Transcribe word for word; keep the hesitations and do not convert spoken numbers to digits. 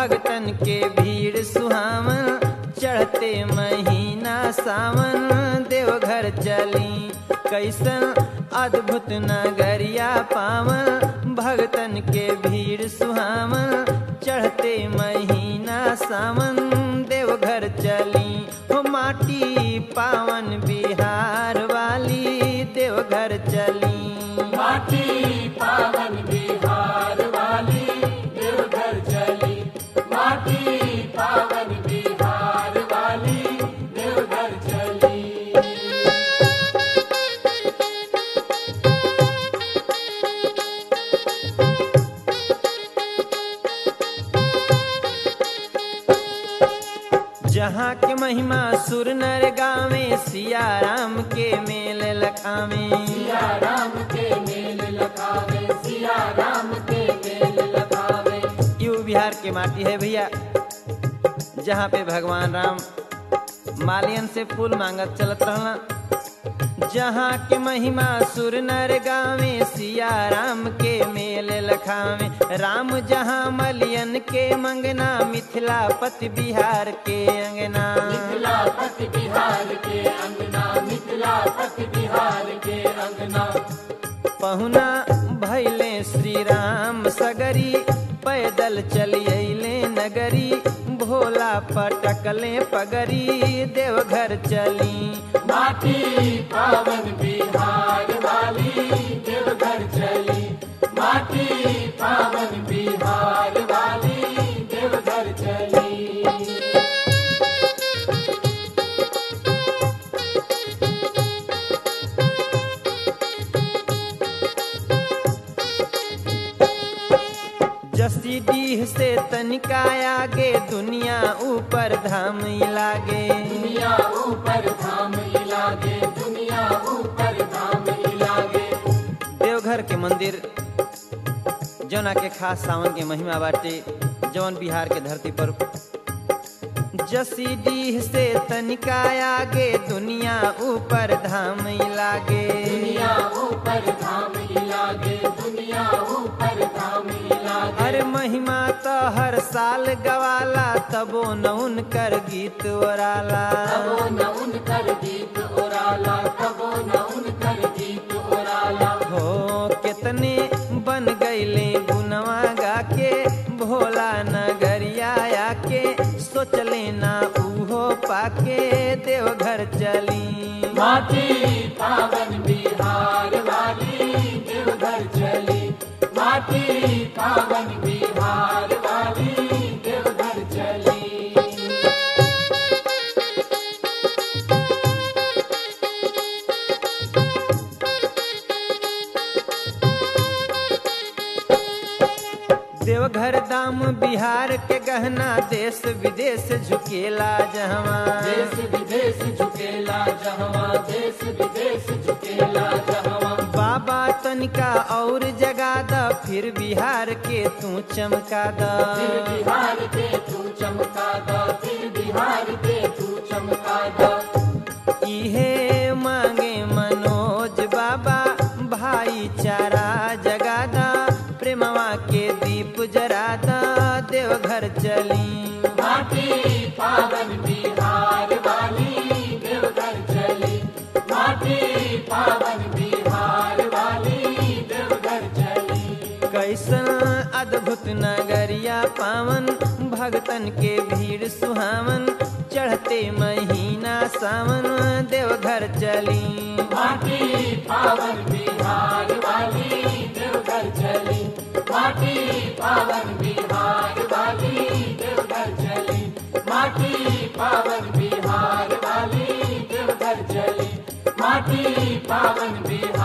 भगतन के भीड़ सुहावन चढ़ते महीना सावन देवघर चली कैसन अद्भुत नगरिया पावन भगतन के भीड़ सुहावन चढ़ते महीना सावन देवघर चली हो माटी पावन बिहार वाली देवघर चली माटी पावन बिहार वाली देवघर चली माटी पावन बिहार वाली देवघर चली। जहाँ के महिमा सुर नर गावे सिया राम के मेल लखावे सिया राम के मेल लखावे सिया राम के मेल लखावे। यू बिहार के माटी है भैया जहाँ पे भगवान राम मालियन से फूल मांगत चलत रहना। जहाँ के महिमा सुर नर गावे सिया राम के मेल लखावे राम जहाँ मलियन के मंगना मिथिला पति बिहार के अंगना मिथिला पति बिहार के अंगना मिथिला पति बिहार के अंगना। पहुना भैले श्री राम सगरी पैदल चली अइले नगरी भोला पटकले पगरी देवघर चली माटी पावन बिहार वाली देवघर चली माटी पावन बिहार वाली देवघर चली। जसी डीह से तनिका आगे दुनिया ऊपर धाम लागे दुनिया ऊपर धाम लागे दुनिया ऊपर धाम लागे। देवघर के मंदिर जौना के खास सावन के महिमा बाटे जौन बिहार के धरती पर जसी डीह से तनिका आगे दुनिया ऊपर धाम लागे दुनिया ऊपर धाम लागे दुनिया ऊपर धाम लागे। अरे महिमा तो हर साल गवाला तबो न उनकर गीत ओराला तबो न उनकर गीत ओराला तबो न उनकर गीत ओराला। हो कितने बन गईले गुनवा गा के भोला नगरिया आके सोचले ना उहो पाके देवघर चली माटी पावन बिहार वाली देवघर चली माटी पावन बिहार वाली देवघर चली। देवघर दाम बिहार के गहना देश विदेश झुकेला जहवा देश विदेश झुकेला जहवा देश विदेश झुकेला जहवा। बाबा तनिका और जगा द फिर बिहार के तू चमका द फिर बिहार के तू चमका द फिर बिहार के तू चमका द। इहे मांगे मनोज बाबा भाईचारा जगा द प्रेमवा के दीप जरा द देवघर चली माटी पावन बिहार वाली देवघर चली माटी पावन बिहार वाली देवघर चली। कैसन अद्भुत नगरिया पावन भगतन के भीड़ सुहावन चढ़ते महीना सावन देवघर चली माटी पावन बिहार वाली देवघर चली माटी पावन बिहार वाली देवघर चली माटी पावन बिहार वाली देवघर चली माटी पावन बिहार